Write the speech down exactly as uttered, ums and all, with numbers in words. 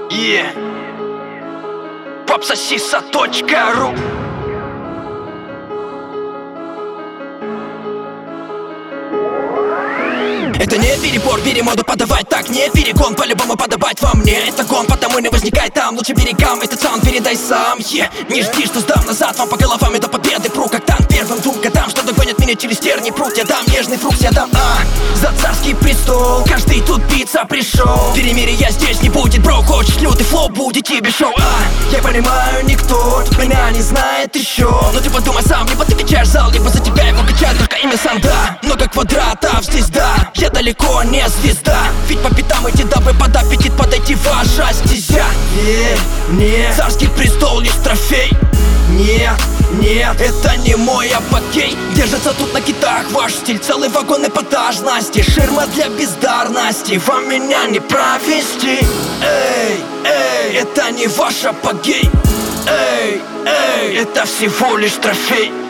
Yeah. Попсосиса точка ру. Это не перебор, бери моду подавать. Так не перегон, по-любому подавать во мне. Это гон, потому не возникает там. Лучше берегам этот саунд передай сам. yeah. Не жди, что сдам назад вам по головам и до победы пру. Как танк первым двум годам, что догонят меня через терни прут. Я дам нежный фрукт, я дам а за царский престол. Каждый тут биться пришел. Перемирие я здесь не будет, бро. Хочешь лютый флоу, будет тебе шоу. а Я понимаю, никто тут меня не знает еще. Но ты подумай сам, либо ты качаешь зал, либо за тебя его качает только имя Санда. Много квадратов здесь, да. Я далеко не звезда, ведь по пятам идти, дабы под аппетит подойти ваша стезя. Верь мне, царский престол лишь трофей. Нет, нет, это не мой апогей. Держится тут на китах ваш стиль, целый вагон эпатажности. Ширма для бездарности, вам меня не провести. Эй, эй, это не ваш апогей. Эй, эй, это всего лишь трофей.